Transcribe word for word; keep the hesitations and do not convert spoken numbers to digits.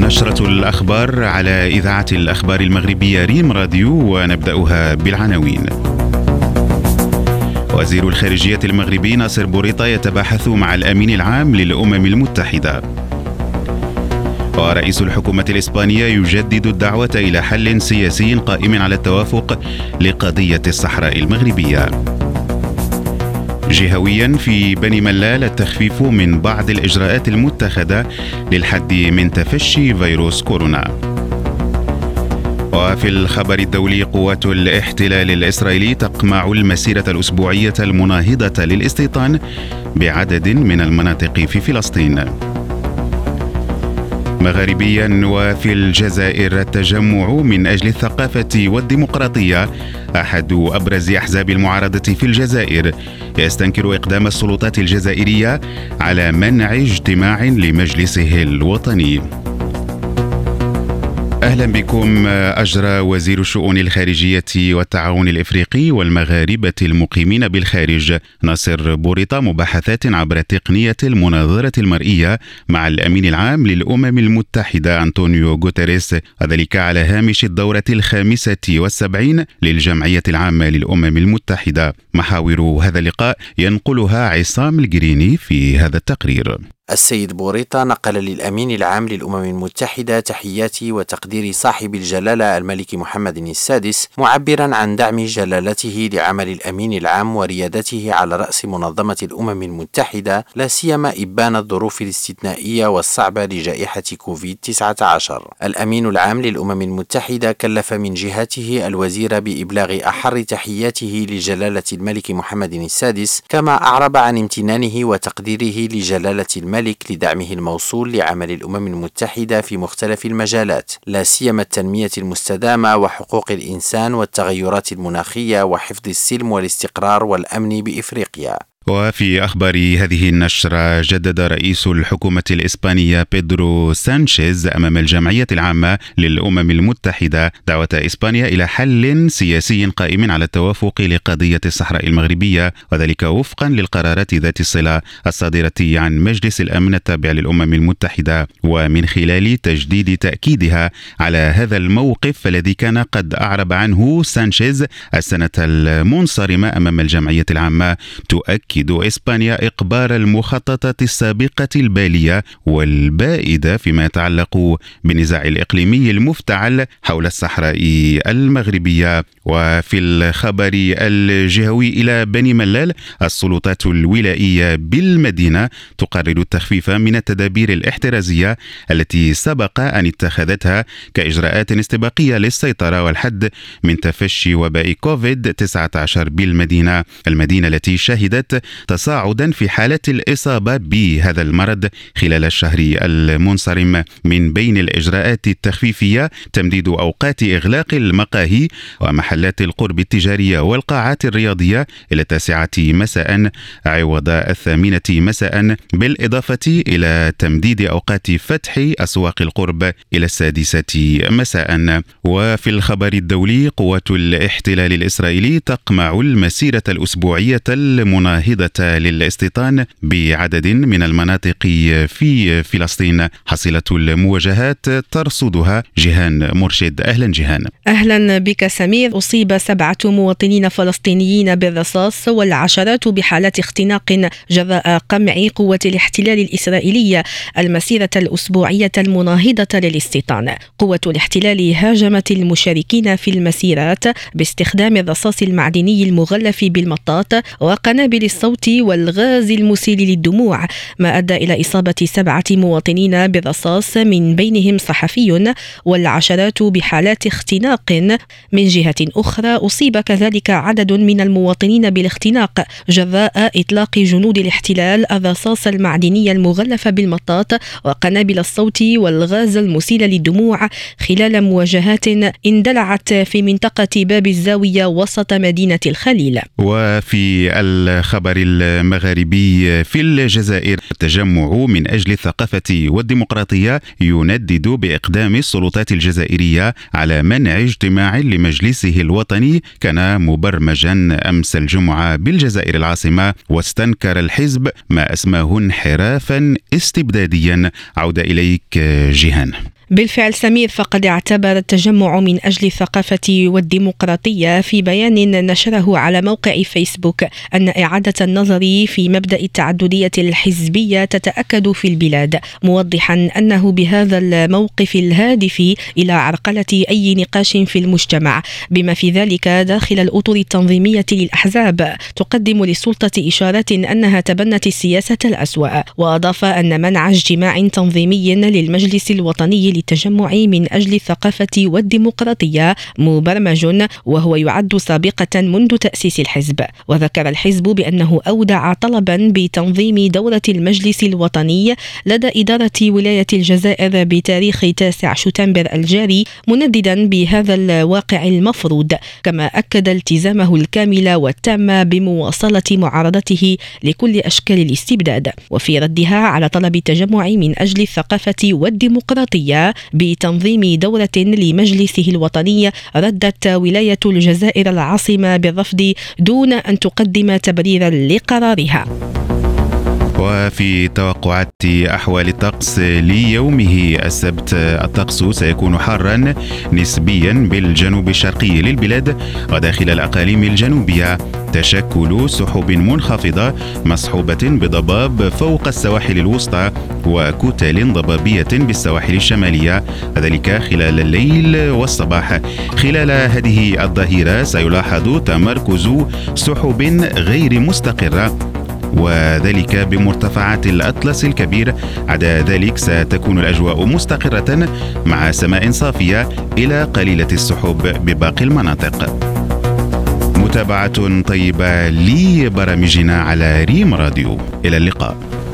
نشرة الأخبار على إذاعة الأخبار المغربية ريم راديو، ونبدأها بالعناوين. وزير الخارجية المغربي ناصر بوريطة يتباحث مع الأمين العام للأمم المتحدة. ورئيس الحكومة الإسبانية يجدد الدعوة إلى حل سياسي قائم على التوافق لقضية الصحراء المغربية. جهويا في بني ملال التخفيف من بعض الإجراءات المتخذة للحد من تفشي فيروس كورونا. وفي الخبر الدولي، قوات الاحتلال الإسرائيلي تقمع المسيرة الأسبوعية المناهضة للاستيطان بعدد من المناطق في فلسطين. مغاربيا وفي الجزائر، التجمع من أجل الثقافة والديمقراطية أحد أبرز أحزاب المعارضة في الجزائر يستنكر إقدام السلطات الجزائرية على منع اجتماع لمجلسه الوطني. أهلا بكم. أجرى وزير الشؤون الخارجية والتعاون الإفريقي والمغاربة المقيمين بالخارج ناصر بوريطة مباحثات عبر تقنية المناظرة المرئية مع الأمين العام للأمم المتحدة أنطونيو غوتيريس، وذلك على هامش الدورة الخامسة والسبعين للجمعية العامة للأمم المتحدة. محاور هذا اللقاء ينقلها عصام الجريني في هذا التقرير. السيد بوريطة نقل للأمين العام للأمم المتحدة تحيات وتقدير صاحب الجلالة الملك محمد السادس، معبرا عن دعم جلالته لعمل الأمين العام وريادته على رأس منظمة الأمم المتحدة، لا سيما إبان الظروف الاستثنائية والصعبة لجائحة كوفيد تسعة عشر. الأمين العام للأمم المتحدة كلف من جهته الوزير بإبلاغ أحر تحياته لجلالة الملك محمد السادس، كما أعرب عن امتنانه وتقديره لجلالة الملك لدعمه الموصول لعمل الأمم المتحدة في مختلف المجالات، لا سيما التنمية المستدامة وحقوق الإنسان والتغيرات المناخية وحفظ السلم والاستقرار والأمن بإفريقيا. وفي أخبار هذه النشرة، جدد رئيس الحكومة الإسبانية بيدرو سانشيز أمام الجمعية العامة للأمم المتحدة دعوة إسبانيا إلى حل سياسي قائم على التوافق لقضية الصحراء المغربية، وذلك وفقا للقرارات ذات الصلة الصادرة عن مجلس الأمن التابع للأمم المتحدة، ومن خلال تجديد تأكيدها على هذا الموقف الذي كان قد أعرب عنه سانشيز السنة المنصرمة أمام الجمعية العامة. تؤكد إسبانيا إقبال المخططات السابقة البالية والبائدة فيما يتعلق بالنزاع الإقليمي المفتعل حول الصحراء المغربية. وفي الخبر الجهوي إلى بني ملال، السلطات الولائية بالمدينة تقرر التخفيف من التدابير الاحترازية التي سبق أن اتخذتها كإجراءات استباقية للسيطرة والحد من تفشي وباء كوفيد تسعة عشر بالمدينة، المدينة التي شهدت تصاعدا في حالة الإصابة بهذا المرض خلال الشهر المنصرم. من بين الإجراءات التخفيفية تمديد أوقات إغلاق المقاهي ومحلات القرب التجارية والقاعات الرياضية إلى التاسعة مساء عوض الثامنة مساء، بالإضافة إلى تمديد أوقات فتح أسواق القرب إلى السادسة مساء. وفي الخبر الدولي، قوات الاحتلال الإسرائيلي تقمع المسيرة الأسبوعية المناهضة للاستيطان بعدد من المناطق في فلسطين. حصيلة المواجهات ترصدها جيهان مرشد. أهلا جيهان. أهلا بك سمير. أصيب سبعة مواطنين فلسطينيين بالرصاص والعشرات بحالات اختناق جراء قمع قوة الاحتلال الإسرائيلية المسيرة الأسبوعية المناهضة للاستيطان. قوة الاحتلال هاجمت المشاركين في المسيرات باستخدام الرصاص المعدني المغلف بالمطاط وقنابل الصوت والغاز المسيل للدموع، ما أدى إلى إصابة سبعة مواطنين بالرصاص من بينهم صحفي والعشرات بحالات اختناق. من جهة أخرى، أصيب كذلك عدد من المواطنين بالاختناق جراء إطلاق جنود الاحتلال الرصاص المعدني المغلف بالمطاط وقنابل الصوت والغاز المسيل للدموع خلال مواجهات اندلعت في منطقة باب الزاوية وسط مدينة الخليل. وفي الخبر المغاربي، في الجزائر، التجمع من أجل الثقافة والديمقراطية يندد بإقدام السلطات الجزائرية على منع اجتماع لمجلسه الوطني كان مبرمجا أمس الجمعة بالجزائر العاصمة، واستنكر الحزب ما أسماه انحرافا استبداديا. عودة إليك جيهان. بالفعل سمير، فقد اعتبر التجمع من أجل الثقافة والديمقراطية في بيان نشره على موقع فيسبوك أن إعادة النظر في مبدأ التعددية الحزبية تتأكد في البلاد، موضحا أنه بهذا الموقف الهادف إلى عرقلة أي نقاش في المجتمع، بما في ذلك داخل الأطر التنظيمية للأحزاب، تقدم للسلطة إشارات أنها تبنت السياسة الأسوأ. وأضاف أن منع اجتماع تنظيمي للمجلس الوطني للتجمع من أجل الثقافة والديمقراطية مبرمج، وهو يعد سابقة منذ تأسيس الحزب. وذكر الحزب بأنه أودع طلبا بتنظيم دورة المجلس الوطني لدى إدارة ولاية الجزائر بتاريخ تاسع شتنبر الجاري، منددا بهذا الواقع المفروض، كما أكد التزامه الكامل والتام بمواصلة معارضته لكل أشكال الاستبداد. وفي ردها على طلب التجمع من أجل الثقافة والديمقراطية بتنظيم دورة لمجلسه الوطني، ردت ولاية الجزائر العاصمة بالرفض دون أن تقدم تبريرا لقرارها. وفي توقعات أحوال الطقس ليومه السبت، الطقس سيكون حارا نسبيا بالجنوب الشرقي للبلاد وداخل الأقاليم الجنوبية، تشكل سحب منخفضة مصحوبة بضباب فوق السواحل الوسطى وكتل ضبابية بالسواحل الشمالية، ذلك خلال الليل والصباح. خلال هذه الظهيرة سيلاحظ تمركز سحب غير مستقرة، وذلك بمرتفعات الأطلس الكبير. عدا ذلك ستكون الأجواء مستقرة مع سماء صافية إلى قليلة السحب بباقي المناطق. متابعة طيبة لبرامجنا على ريم راديو. إلى اللقاء.